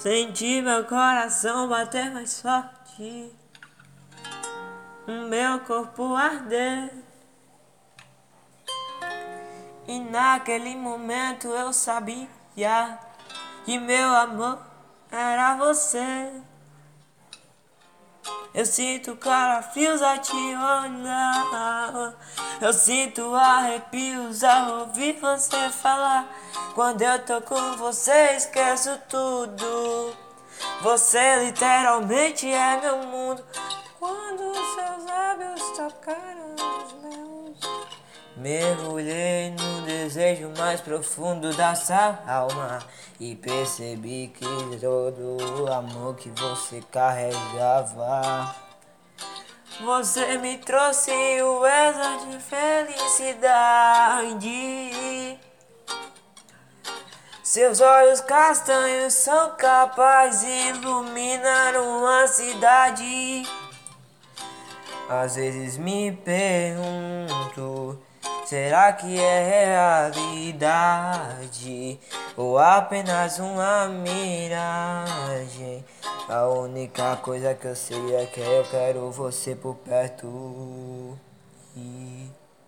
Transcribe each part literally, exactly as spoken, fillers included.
Senti meu coração bater mais forte, o meu corpo arder. E naquele momento eu sabia que meu amor era você. Eu sinto calafrios a te olhar, eu sinto arrepios ao ouvir você falar. Quando eu tô com você esqueço tudo, você literalmente é meu mundo. Quando os seus lábios tocaram os meus, mergulhei no desejo mais profundo da sua alma e percebi que todo o amor que você carregava, você me trouxe o exo de felicidade. Seus olhos castanhos são capazes de iluminar uma cidade. Às vezes me pergunto, será que é realidade ou apenas uma miragem? A única coisa que eu sei é que eu quero você por perto. E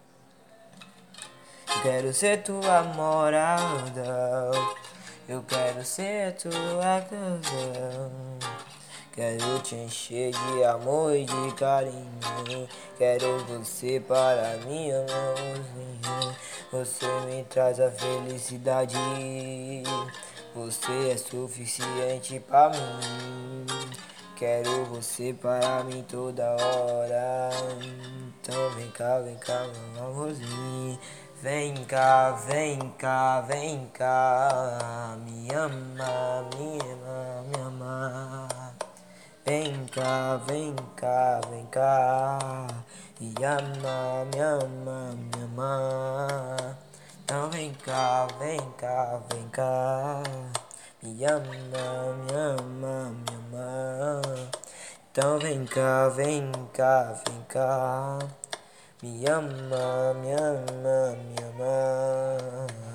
eu quero ser tua morada, eu quero ser tua casa. Quero te encher de amor e de carinho, quero você para mim, amorzinho. Você me traz a felicidade, você é suficiente para mim. Quero você para mim toda hora. Então vem cá, vem cá, meu amorzinho. Vem cá, vem cá, vem cá. Me ama, me ama, me ama. Vem cá, vem cá, vem cá. Me ama, me ama, me ama. Então vem cá, vem cá, vem cá. Me ama, me ama, me ama. Então vem cá, vem cá, vem cá. Me ama, me ama, me ama.